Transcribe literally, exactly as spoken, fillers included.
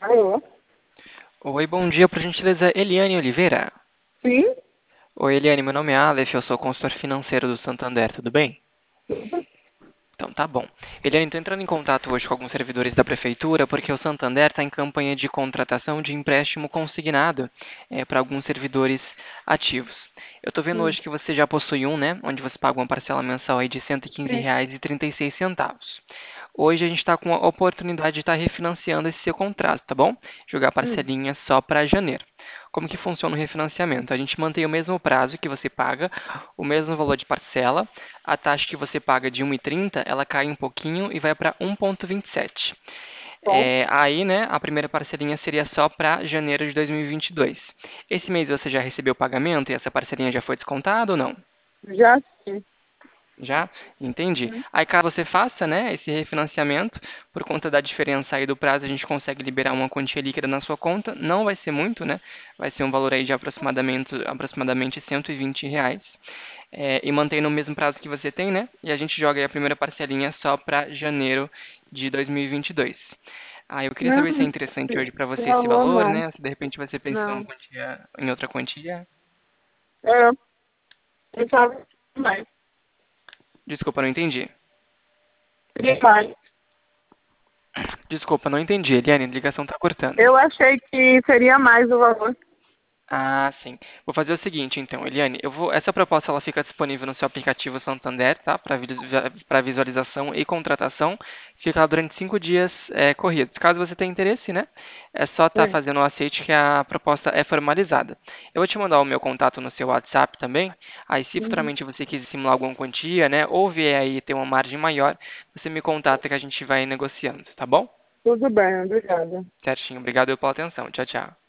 Alô? Oi, bom dia, por gentileza, Eliane Oliveira. Sim? Oi, Eliane, meu nome é Aleph, eu sou consultor financeiro do Santander, tudo bem? Então, tá bom. Eliane, estou entrando em contato hoje com alguns servidores da Prefeitura, porque o Santander está em campanha de contratação de empréstimo consignado para alguns servidores ativos. Eu estou vendo Sim. hoje que você já possui um, né, onde você paga uma parcela mensal aí de cento e quinze Sim. reais e trinta e seis centavos. Hoje a gente está com a oportunidade de estar refinanciando esse seu contrato, tá bom? Jogar Hum. parcelinha só para janeiro. Como que funciona o refinanciamento? A gente mantém o mesmo prazo que você paga, o mesmo valor de parcela, a taxa que você paga de um e trinta, ela cai um pouquinho e vai para um vírgula vinte e sete. Bom, É, aí, né, a primeira parcelinha seria só para janeiro de dois mil e vinte e dois. Esse mês você já recebeu o pagamento e essa parcelinha já foi descontada ou não? já sim. Já? Entendi. Hum. Aí, caso você faça, né, esse refinanciamento, por conta da diferença aí do prazo, a gente consegue liberar uma quantia líquida na sua conta. Não vai ser muito, né? Vai ser um valor aí de aproximadamente, aproximadamente cento e vinte reais. É, e mantém no mesmo prazo que você tem, né? E a gente joga aí a primeira parcelinha só para janeiro de dois mil e vinte e dois. Ah, eu queria Não, saber se é interessante hoje para esse você esse valor valor, não. né? Se de repente você pensa em uma Não. quantia, em outra quantia. É, eu tava mais. Desculpa, não entendi. Queria mais. Desculpa, não entendi. Eliane, a ligação tá cortando. Eu achei que seria mais o valor. Ah, sim. Vou fazer o seguinte, então, Eliane, eu vou, essa proposta ela fica disponível no seu aplicativo Santander, tá? Para visualização e contratação. Fica lá durante cinco dias é, corridos. Caso você tenha interesse, né? É só estar Sim. fazendo o aceite que a proposta é formalizada. Eu vou te mandar o meu contato no seu WhatsApp também. Aí, se Uhum. futuramente você quiser simular alguma quantia, né? Ou vier aí ter uma margem maior, você me contata que a gente vai negociando, tá bom? Tudo bem, obrigada. Certinho. Obrigado pela atenção. Tchau, tchau.